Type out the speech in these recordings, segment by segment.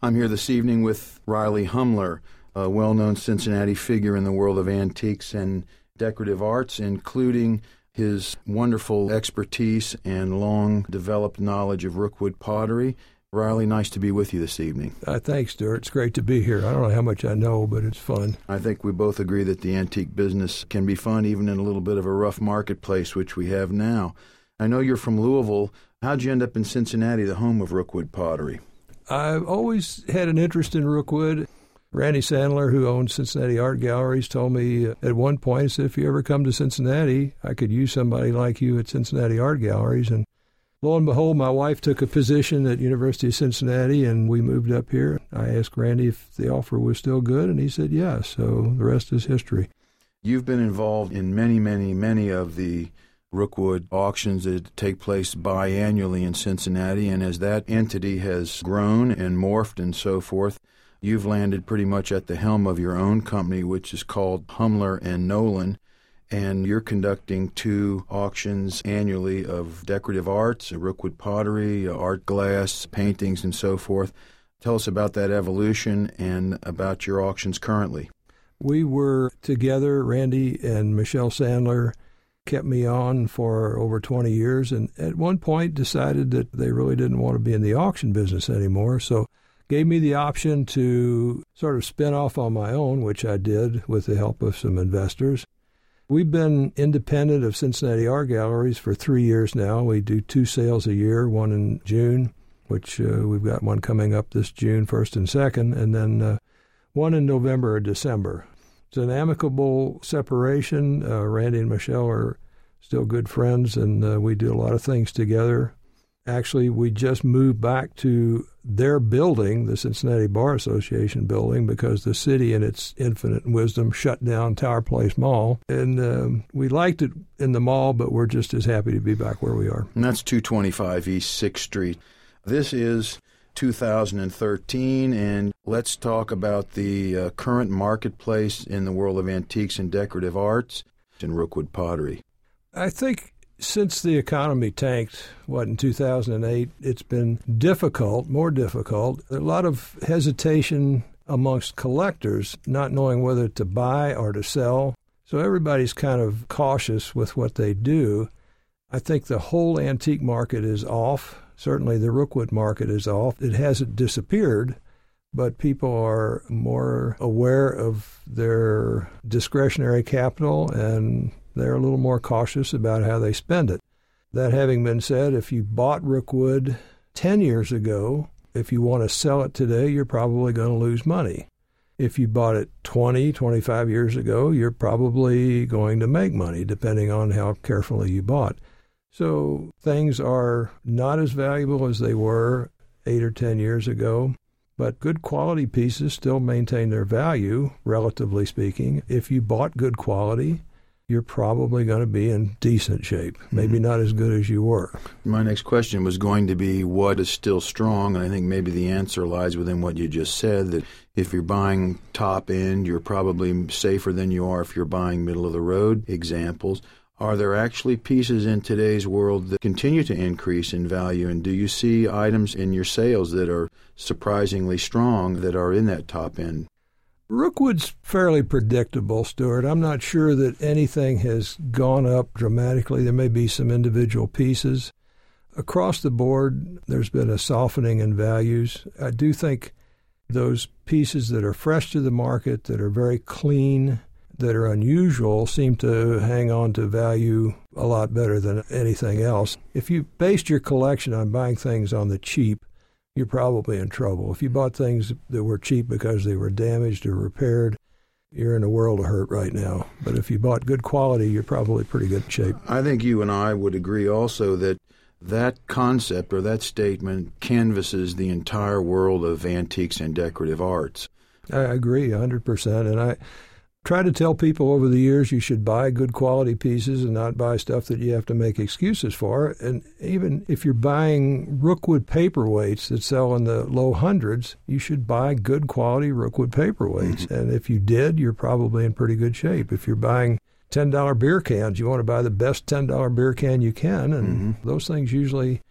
I'm here this evening with Riley Humler, a well-known Cincinnati figure in the world of antiques and decorative arts, including his wonderful expertise and long-developed knowledge of Rookwood pottery. Riley, nice to be with you this evening. Thanks, Stuart. It's great to be here. I don't know how much I know, but it's fun. I think we both agree that the antique business can be fun even in a little bit of a rough marketplace, which we have now. I know you're from Louisville. How'd you end up in Cincinnati, the home of Rookwood pottery? I've always had an interest in Rookwood. Randy Sandler, who owns Cincinnati Art Galleries, told me at one point, he said, if you ever come to Cincinnati, I could use somebody like you at Cincinnati Art Galleries. And lo and behold, my wife took a position at University of Cincinnati, and we moved up here. I asked Randy if the offer was still good, and he said yes. So the rest is history. You've been involved in many of the Rookwood auctions that take place biannually in Cincinnati, and as that entity has grown and morphed and so forth, you've landed pretty much at the helm of your own company, which is called Humler and Nolan, and you're conducting 2 auctions annually of decorative arts, Rookwood pottery, art glass, paintings, and so forth. Tell us about that evolution and about your auctions currently. We were together, Randy and Michelle Sandler kept me on for over 20 years, and at one point decided that they really didn't want to be in the auction business anymore, so gave me the option to sort of spin off on my own, which I did with the help of some investors. We've been independent of Cincinnati Art Galleries for 3 years now. We do 2 sales a year, one in June, which we've got one coming up this June, 1st and 2nd, and then one in November or December. It's an amicable separation. Randy and Michelle are still good friends, and we do a lot of things together. Actually, we just moved back to their building, the Cincinnati Bar Association building, because the city, in its infinite wisdom, shut down Tower Place Mall. And we liked it in the mall, but we're just as happy to be back where we are. And that's 225 East 6th Street. This is 2013, and let's talk about the current marketplace in the world of antiques and decorative arts and Rookwood pottery. I think since the economy tanked, in 2008, it's been difficult, more difficult. A lot of hesitation amongst collectors, not knowing whether to buy or to sell. So everybody's kind of cautious with what they do. I think the whole antique market is off. Certainly the Rookwood market is off. It hasn't disappeared, but people are more aware of their discretionary capital, and they're a little more cautious about how they spend it. That having been said, if you bought Rookwood 10 years ago, if you want to sell it today, you're probably going to lose money. If you bought it 20, 25 years ago, you're probably going to make money, depending on how carefully you bought. So things are not as valuable as they were 8 or 10 years ago, but good quality pieces still maintain their value, relatively speaking. If you bought good quality, you're probably going to be in decent shape, maybe not as good as you were. My next question was going to be what is still strong, and I think maybe the answer lies within what you just said, that if you're buying top end, you're probably safer than you are if you're buying middle-of-the-road examples. Are there actually pieces in today's world that continue to increase in value, and do you see items in your sales that are surprisingly strong that are in that top end? Rookwood's fairly predictable, Stuart. I'm not sure that anything has gone up dramatically. There may be some individual pieces. Across the board, there's been a softening in values. I do think those pieces that are fresh to the market, that are very clean, that are unusual, seem to hang on to value a lot better than anything else. If you based your collection on buying things on the cheap, you're probably in trouble. If you bought things that were cheap because they were damaged or repaired, you're in a world of hurt right now. But if you bought good quality, you're probably pretty good shape. I think you and I would agree also that that concept or that statement canvases the entire world of antiques and decorative arts. I agree 100%. And I try to tell people over the years you should buy good quality pieces and not buy stuff that you have to make excuses for. And even if you're buying Rookwood paperweights that sell in the low hundreds, you should buy good quality Rookwood paperweights. And if you did, you're probably in pretty good shape. If you're buying $10 beer cans, you want to buy the best $10 beer can you can. And those things usually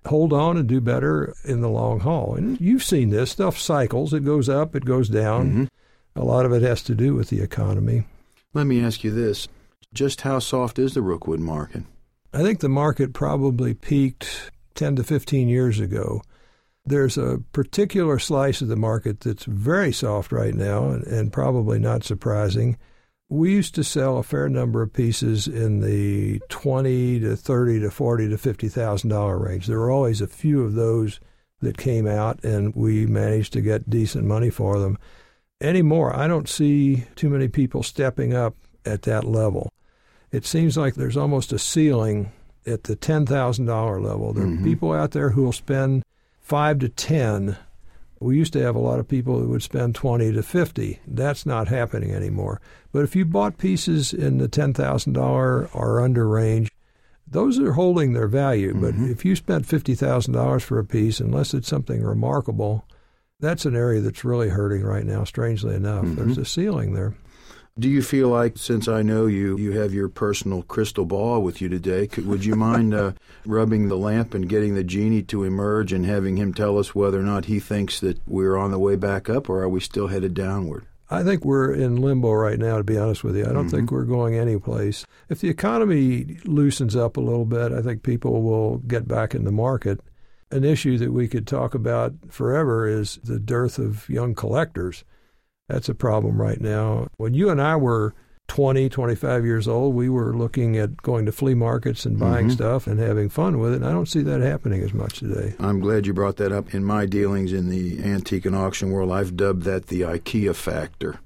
hold on and do better in the long haul. And you've seen this. Stuff cycles. It goes up, it goes down. Mm-hmm. A lot of it has to do with the economy. Let me ask you this. Just how soft is the Rookwood market? I think the market probably peaked 10 to 15 years ago. There's a particular slice of the market that's very soft right now and probably not surprising. We used to sell a fair number of pieces in the $20 to $30 to $40 to $50,000 range. There were always a few of those that came out, and we managed to get decent money for them. Anymore, I don't see too many people stepping up at that level. It seems like there's almost a ceiling at the $10,000 level. There are people out there who will spend $5 to $10. We used to have a lot of people who would spend $20 to $50. That's not happening anymore. But if you bought pieces in the $10,000 or under range, those are holding their value. But if you spent $50,000 for a piece, unless it's something remarkable, that's an area that's really hurting right now, strangely enough. There's a ceiling there. Do you feel like, since I know you have your personal crystal ball with you today, would you mind rubbing the lamp and getting the genie to emerge and having him tell us whether or not he thinks that we're on the way back up, or are we still headed downward? I think we're in limbo right now, to be honest with you. I don't think we're going anyplace. If the economy loosens up a little bit, I think people will get back in the market. An issue that we could talk about forever is the dearth of young collectors. That's a problem right now. When you and I were 20, 25 years old, we were looking at going to flea markets and buying stuff and having fun with it, and I don't see that happening as much today. I'm glad you brought that up. In my dealings in the antique and auction world, I've dubbed that the IKEA factor.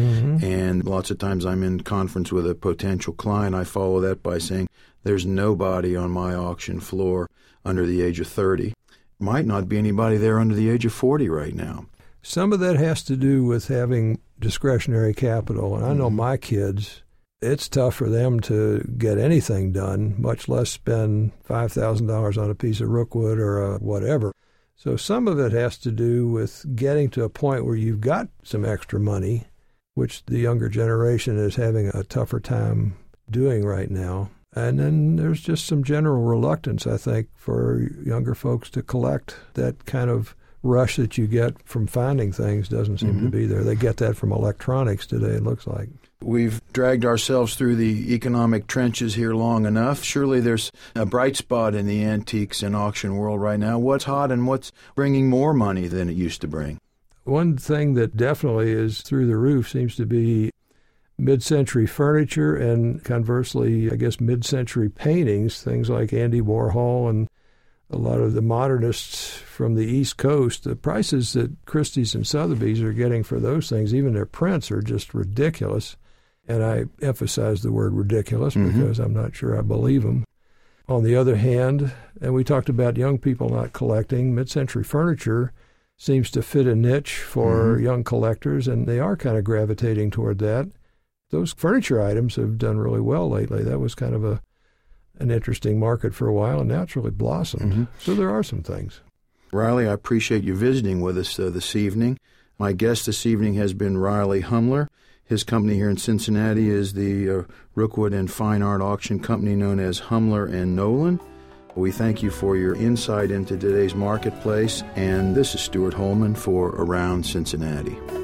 And lots of times I'm in conference with a potential client. I follow that by saying, there's nobody on my auction floor under the age of 30. Might not be anybody there under the age of 40 right now. Some of that has to do with having discretionary capital. And I know my kids, it's tough for them to get anything done, much less spend $5,000 on a piece of Rookwood or a whatever. So some of it has to do with getting to a point where you've got some extra money, which the younger generation is having a tougher time doing right now. And then there's just some general reluctance, I think, for younger folks to collect. That kind of rush that you get from finding things doesn't seem to be there. They get that from electronics today, it looks like. We've dragged ourselves through the economic trenches here long enough. Surely there's a bright spot in the antiques and auction world right now. What's hot and what's bringing more money than it used to bring? One thing that definitely is through the roof seems to be mid-century furniture and, conversely, I guess, mid-century paintings, things like Andy Warhol and a lot of the modernists from the East Coast. The prices that Christie's and Sotheby's are getting for those things, even their prints, are just ridiculous. And I emphasize the word ridiculous because I'm not sure I believe them. On the other hand, and we talked about young people not collecting, mid-century furniture seems to fit a niche for young collectors, and they are kind of gravitating toward that. Those furniture items have done really well lately. That was kind of an interesting market for a while, and now it's really blossomed. So there are some things. Riley, I appreciate you visiting with us this evening. My guest this evening has been Riley Humler. His company here in Cincinnati is the Rookwood and Fine Art Auction Company known as Humler & Nolan. We thank you for your insight into today's marketplace, and this is Stuart Holman for Around Cincinnati.